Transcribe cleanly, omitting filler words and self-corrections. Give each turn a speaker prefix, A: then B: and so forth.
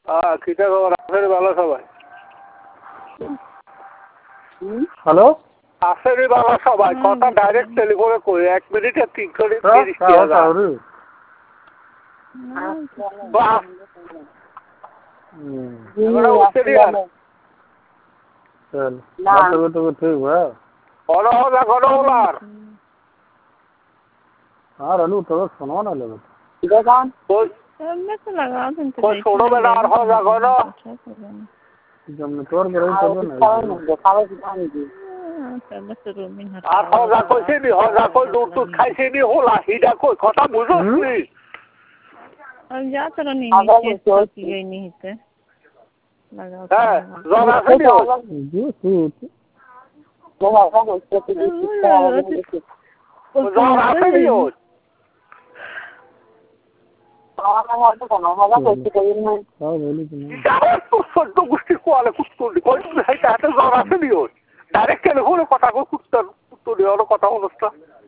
A: কিটা খবর আছে ভালো সবাই? হ্যালো আসেনি ভালো সবাই কথা ডাইরেক্ট টেলিফোনে কই 1 মিনিটে 330 টাকা বাহ এবারে উঠতে দিয়া চল কত ঠিক ভাই বড় হবে গড়ওলার আর আলু তো শোনো না লাগে ঠিক আছে কই এমনি তো লাগাও কিন্তু কই ছোড়ো বেলা আর হবে গড় জমনে তোর বড় চলবে না দেখাবে জানি দি আর হজা কইছে নি হজা কই দুধ দুধ খাইছে নি হোলা হিডা কই কথা বুঝছস নি আমি যা তোর নি নিয়ে নি হিতে লাগাও হ্যাঁ জন আছে নি জন আছে নি সদ্য গোষ্ঠী কোয়ালে কুত্তুলি কইতে হাতে জ্বর আছে নি ডাইরেক্ট টেলিফোনে কথা কই কুত্তুলি কথা অনুষ্ঠান